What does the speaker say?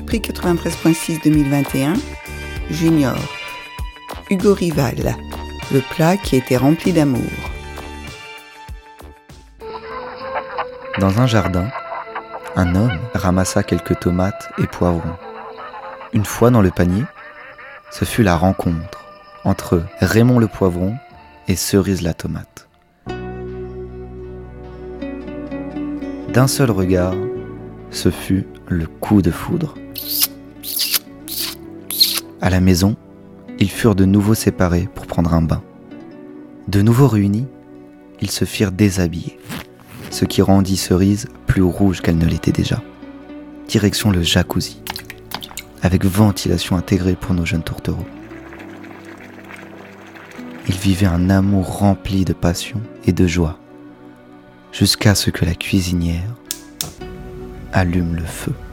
Prix 93.6 2021, Junior, Hugo Rival, le plat qui était rempli d'amour. Dans un jardin, un homme ramassa quelques tomates et poivrons. Une fois dans le panier, ce fut la rencontre entre Raymond le poivron et Cerise la tomate. D'un seul regard, ce fut le coup de foudre. À la maison, ils furent de nouveau séparés pour prendre un bain. De nouveau réunis, ils se firent déshabiller, ce qui rendit Cerise plus rouge qu'elle ne l'était déjà. Direction le jacuzzi, avec ventilation intégrée pour nos jeunes tourtereaux. Ils vivaient un amour rempli de passion et de joie, jusqu'à ce que la cuisinière allume le feu.